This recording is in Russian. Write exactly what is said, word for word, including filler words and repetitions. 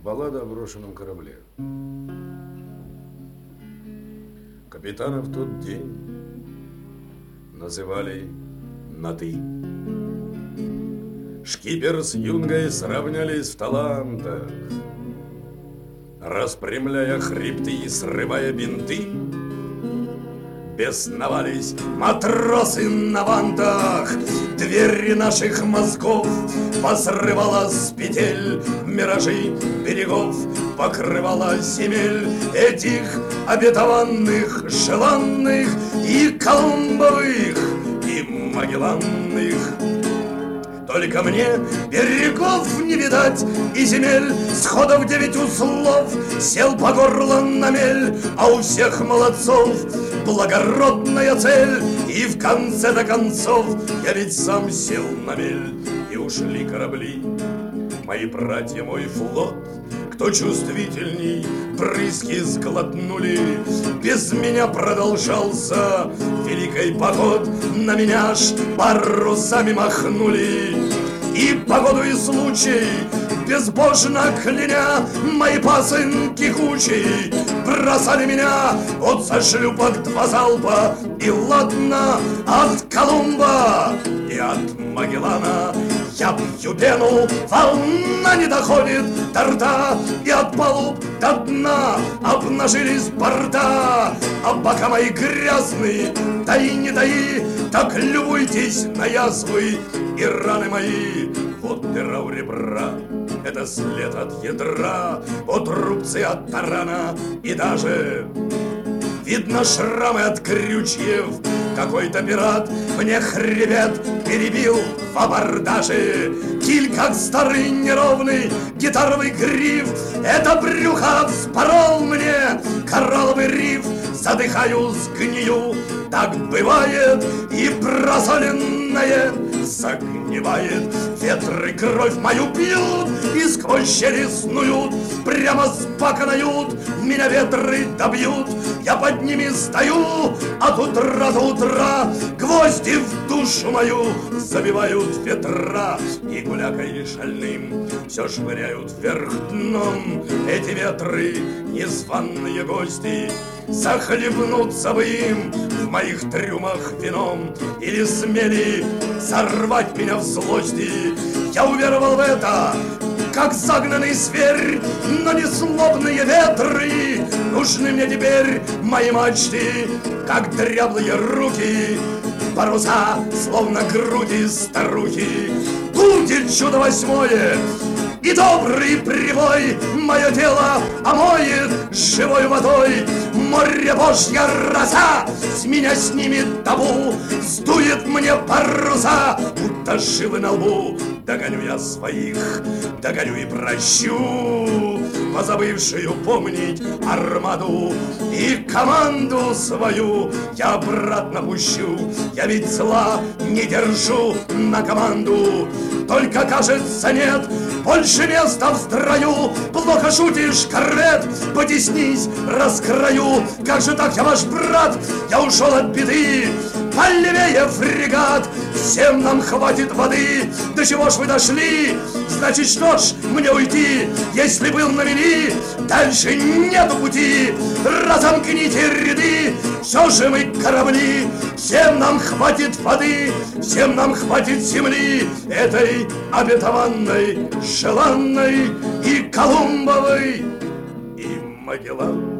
Баллада о брошенном корабле. Капитана в тот день называли на «ты». Шкипер с юнгой сравнялись в талантах, распрямляя хребты и срывая бинты. Бесновались матросы на вантах, двери наших мозгов посрывала с петель, миражи берегов покрывала земель этих обетованных, желанных и колумбовых, и магелланных. Только мне берегов не видать и земель, сходов девять узлов, сел по горло на мель, а у всех молодцов благородная цель. И в конце-то концов я ведь сам сел на мель, и ушли корабли, мои братья, мой флот. Кто чувствительней, брызги сглотнули. Без меня продолжался великий поход, на меня ж парусами махнули. И погоду и случай, безбожно кляня, мои пасынки кучей бросали меня от со шлюпок два залпа. И ладно, от Колумба и от Магеллана я пью пену, волна не доходит до рта, и от палуб до дна обнажились борта. А бока мои грязные, таи не таи, так любуйтесь на язвы и раны мои. Вот дыра у ребра, это след от ядра, вот рубцы от тарана, и даже видно шрамы от крючьев. Какой-то пират мне хребет перебил в абордаже. Киль, как старый неровный гитаровый гриф, это брюхо вспорол мне коралловый риф. Задыхаюсь, гнию, так бывает, и просоленное загнивает. Ветры кровь мою пьют и сквозь щели снуют, прямо с бака нают, меня ветры добьют. Я под ними стою от утра до утра, гвозди в душу мою забивают ветра. И гулякой шальным все швыряют вверх дном эти ветры, незваные гости. Захлебнуться бы им в моих трюмах вином, или смели сорвать меня в злости. Я уверовал в это, как загнанный зверь, но не злобные ветры нужны мне теперь, мои мачты, как дряблые руки, паруса, словно груди старухи. Будет чудо восьмое, и добрый прибой мое тело омоет живой водой. Море божья роса с меня снимет табу, сдует мне паруса, будто живы на лбу. Догоню я своих, догоню и прощу, позабывшую помнить армаду. И команду свою я обратно пущу, я ведь зла не держу на команду. Только, кажется, нет больше места в строю. Плохо шутишь, корвет, потеснись, раскрою. Как же так, я ваш брат, я ушел от беды. Полевее фрегат, всем нам хватит воды. До чего ж вы дошли? Значит, что ж мне уйти? Если был на мели, дальше нету пути. Разомкните ряды, все же мы корабли. Всем нам хватит воды, всем нам хватит земли, этой обетованной, желанной и колумбовой, и Магеллан.